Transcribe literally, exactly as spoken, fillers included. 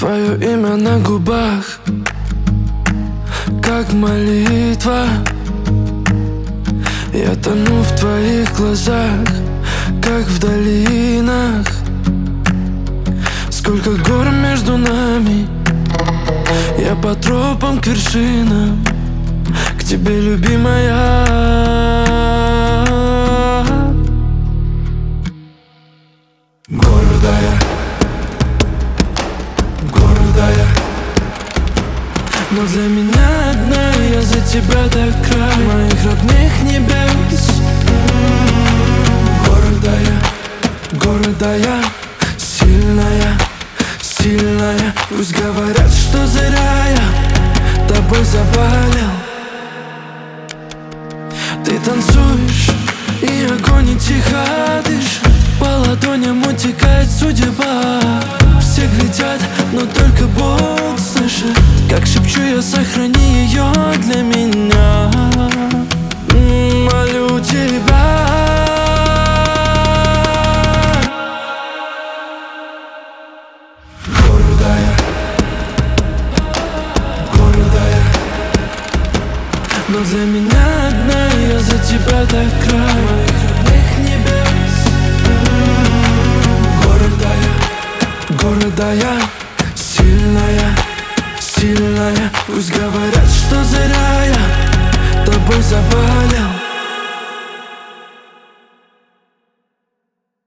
Твое имя на губах, как молитва. Я тону в твоих глазах, как в долинах. Сколько гор между нами, я по тропам к вершинам, к тебе, любимая. Гордая, гордая, но для меня одна, я за тебя до края моих родных небес. Гордая, гордая, сильная, сильная. Пусть говорят, что зря я тобой заболел. Ты танцуешь, и огонь не тихо дышит, по ладоням утекает судьба. Все глядят, но только Бог слышит, как шепчу я: сохрани ее для меня. М-м, молю тебя. Гордая, гордая, но для меня одна, я за тебя до края моих родных небес. Гордая, гордая, сильная, сильная. Пусть говорят, что зря я тобой заболел.